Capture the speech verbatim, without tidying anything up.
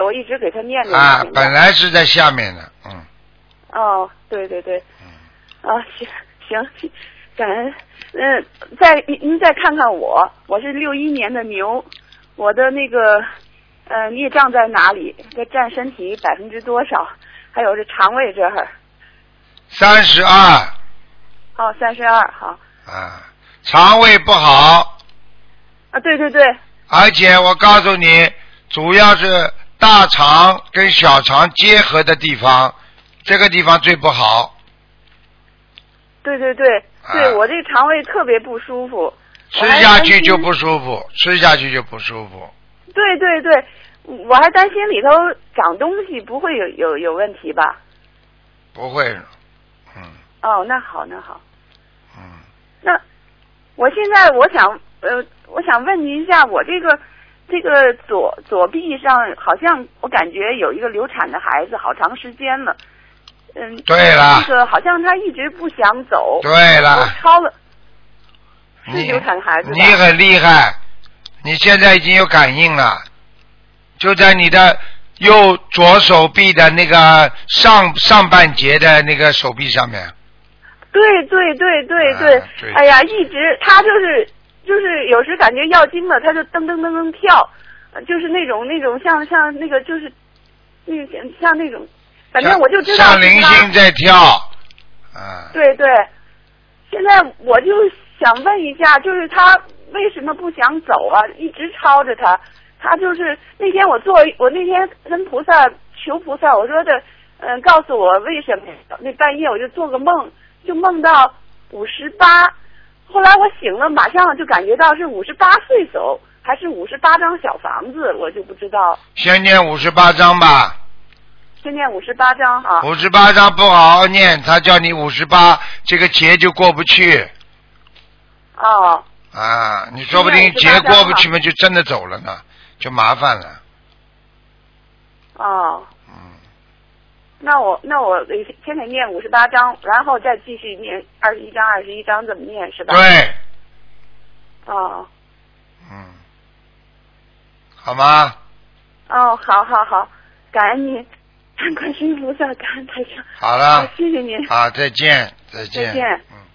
我一直给他念的。 啊，本来是在下面的，嗯。 哦，对对对。嗯。啊，行行，感恩。嗯，再您您再看看我，我是六一年的牛，我的那个呃孽障在哪里？这占身体百分之多少？还有这肠胃这儿。 三十二。 哦，三十二，好。 啊，肠胃不好。 啊，对对对。 而且我告诉你，主要是大肠跟小肠结合的地方，这个地方最不好。 对对对，对、啊、我这肠胃特别不舒服， 吃下去就不舒服，吃下去就不舒服。 对对对，我还担心里头长东西，不会有有有问题吧？ 不会，嗯。 哦，那好，那好。 嗯。 那我现在我想呃，我想问您一下，我这个这个左左臂上好像我感觉有一个流产的孩子，好长时间了。嗯， 对了， 这个好像他一直不想走。 对了， 我超了，是流产孩子。 你很厉害，你现在已经有感应了，就在你的右左手臂的那个上上半截的那个手臂上面。 对对对对对， 啊、对哎呀，一直他就是就是有时感觉要经了，他就噔噔噔噔跳，就是那种那种像像那个就是那个像那种。反正我就知道像零星在跳，啊， 对对。现在我就想问一下，就是他为什么不想走啊？一直抄着他，他就是那天我做，我那天跟菩萨求菩萨，我说的，嗯、呃，告诉我为什么？那半夜我就做个梦，就梦到五十八，后来我醒了，马上就感觉到是五十八岁走，还是五十八张小房子，我就不知道。 先念五十八章吧。 先念五十八章哈， 五十八章不好好念，他叫你五十八，这个劫就过不去。 哦。 啊，你说不定劫过不去嘛，就真的走了呢，就麻烦了。 哦。 嗯。 那我那我先得念五十八章，然后再继续念二十一章，二十一章怎么念是吧？ 对。 哦。 嗯。好吗？ 哦，好好好，感恩您。观世音菩萨，感恩台长。 好了， 谢谢您。 好，再见，再见。 再见。 嗯。